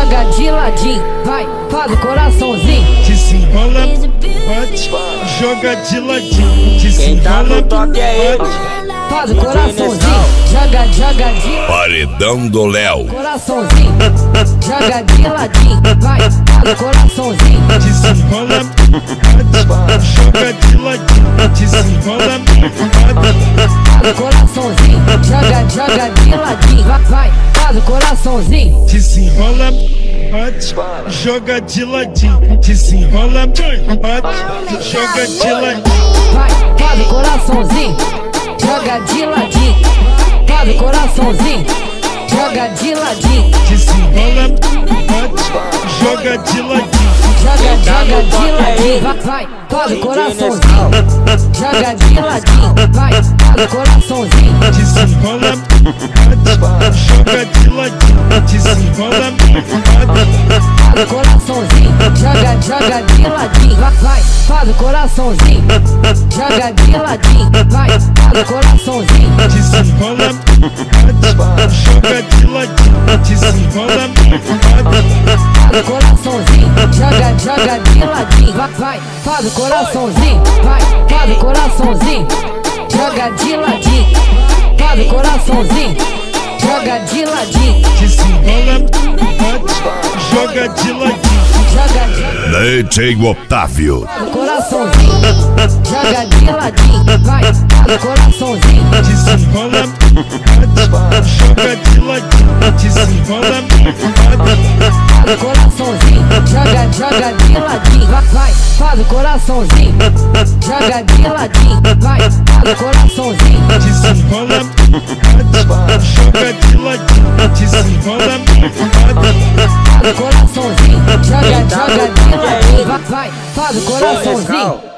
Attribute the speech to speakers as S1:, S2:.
S1: joga de ladinho, vai, faz o coraçãozinho.
S2: Desenrola, bate, joga de ladinho.
S3: Quem tá no
S2: Desenrola,
S3: toque é ele.
S1: Faz o coraçãozinho, joga de
S4: Paredão do Léo.
S1: coraçãozinho, joga de ladinho, vai, faz o coraçãozinho.
S2: desenrola, bate, joga de ladinho. Desenrola, bate,
S1: Faz o coraçãozinho, joga de ladinho, vai, faz o coraçãozinho.
S2: desenrola, bate, joga de ladinho. Desenrola, bate, joga de ladinho.
S1: Vai, faz o coraçãozinho, joga de ladinho, faz o coraçãozinho, joga de ladinho,
S2: Desenrola, bate, joga de ladinho.
S1: joga de ladinho, vai, faz o coraçãozinho, joga de ladinho, vai, faz o coraçãozinho.
S2: Desenrola, bate, joga de ladinho. Desenrola, bate,
S1: Faz o coraçãozinho, joga de ladinho, vai, faz o coraçãozinho, joga de ladinho, vai, faz o coraçãozinho.
S2: desenrola, bate, joga de ladinho. Desenrola, bate,
S1: Faz o coraçãozinho, joga de ladinho, vai, faz o coraçãozinho, vai, faz o coraçãozinho, joga de ladinho, faz o coraçãozinho, joga de ladinho,
S2: desenrola, bate, joga de ladinho.
S1: joga
S4: DJ Otávio.
S1: o coraçãozinho, joga de ladinho, vai, faz o coraçãozinho.
S2: Desenrola, bate, joga de ladinho. Desenrola, bate,
S1: Faz o coraçãozinho, joga de ladinho, vai, faz o coraçãozinho, joga de ladinho, vai, faz o coraçãozinho.
S2: desenrola, bate, joga de ladinho. Desenrola, bate,
S1: Faz o coraçãozinho, joga de ladinho, vai, faz o coraçãozinho.